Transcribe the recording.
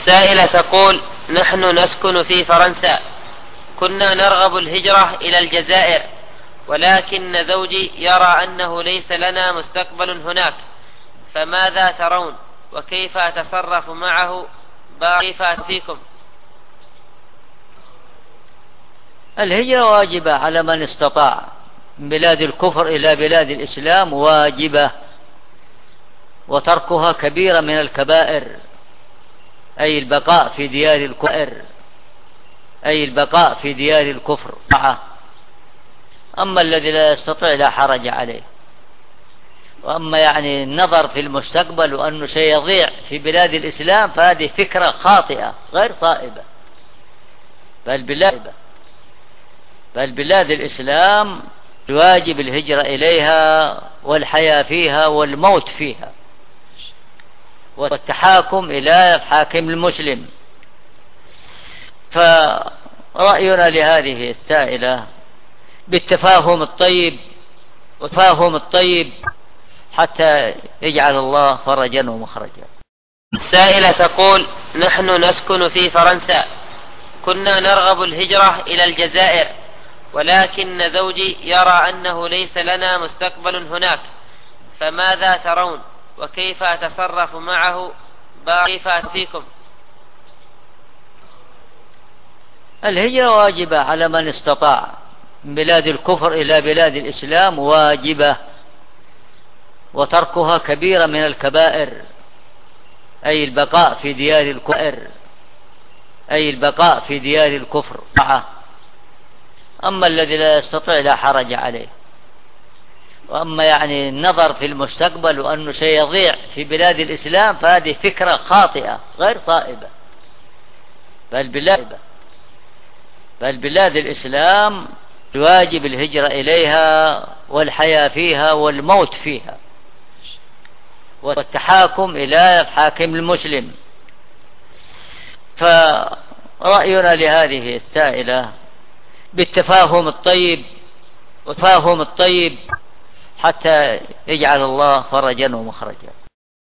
سائلة تقول: نحن نسكن في فرنسا، كنا نرغب الهجرة إلى الجزائر، ولكن زوجي يرى أنه ليس لنا مستقبل هناك، فماذا ترون؟ وكيف أتصرف معه؟ كيف فيكم؟ الهجرة واجبة على من استطاع من بلاد الكفر إلى بلاد الإسلام، واجبة، وتركها كبيرة من الكبائر، أي البقاء في ديار الكفر، أما الذي لا يستطيع لا حرج عليه. وأما النظر في المستقبل وأنه سيضيع في بلاد الإسلام فهذه فكرة خاطئة غير صائبة، بل بلاد الإسلام يواجب الهجرة إليها والحياة فيها والموت فيها، والتحاكم إلى حاكم المسلم. فرأينا لهذه السائلة بالتفاهم الطيب حتى يجعل الله فرجا ومخرجا. سائلة تقول: نحن نسكن في فرنسا، كنا نرغب الهجرة إلى الجزائر، ولكن زوجي يرى أنه ليس لنا مستقبل هناك، فماذا ترون؟ وكيف أتصرف معه؟ كيف فيكم؟ الهجرة واجبة على من استطاع من بلاد الكفر إلى بلاد الإسلام، واجبة، وتركها كبيرة من الكبائر، أي البقاء في ديار الكفر. أما الذي لا يستطيع لا حرج عليه. وأما النظر في المستقبل وأنه سيضيع في بلاد الإسلام فهذه فكرة خاطئة غير صائبة، بل بلاد الإسلام يواجب الهجرة إليها والحياة فيها والموت فيها، والتحاكم إلى حاكم المسلم. فرأينا لهذه السائلة بالتفاهم الطيب حتى يجعل الله فرجا ومخرجا.